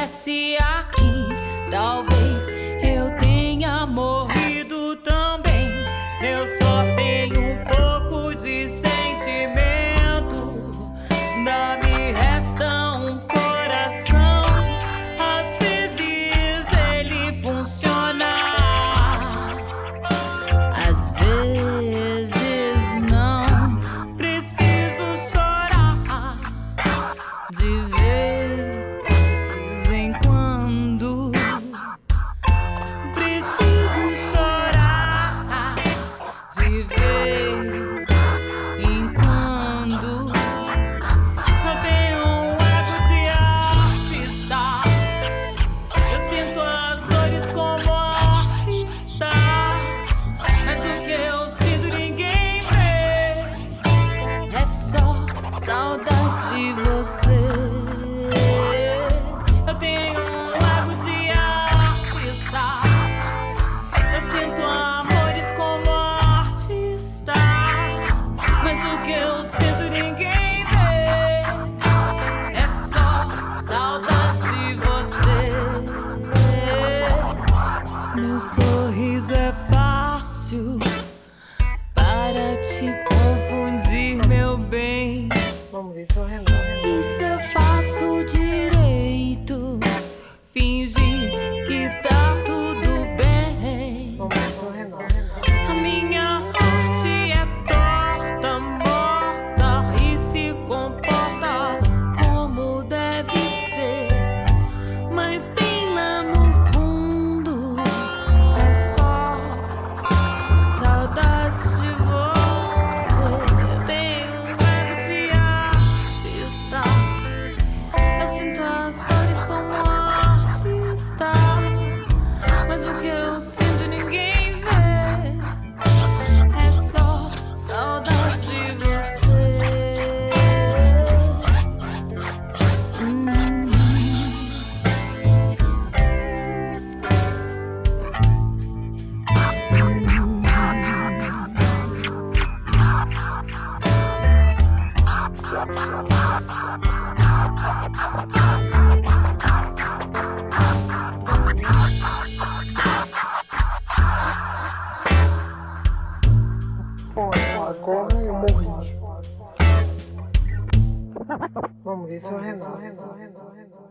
estivesse aqui, talvez eu tenha morrido também. Eu só tenho um pouco de sentimento, ainda me resta um coração. Às vezes ele funciona, às vezes não. Preciso chorar de vez em quando. Preciso chorar de vez em quando. Eu tenho um ego de artista, eu sinto as dores como artista, mas o que eu sinto ninguém vê, é só saudade de você. Eu tenho um ego de artista, eu sinto amores como artista, mas o que eu sinto ninguém vê, é só saudade de você. Meu sorriso é fácil para te confundir, meu bem. Vamos ver se eu rendo. E se eu faço direito, fingir que tá tudo bem? Vamos ver se eu rendo. A minha arte é torta, morta e se comporta como deve ser, mas bem lá no fundo é só saudade de você. Eu tenho um ego de artista, eu sinto as dores como artista, mas o que eu sinto ninguém vê, é só saudade de você. Pô, agora eu morri. Vamos ver se eu rendo.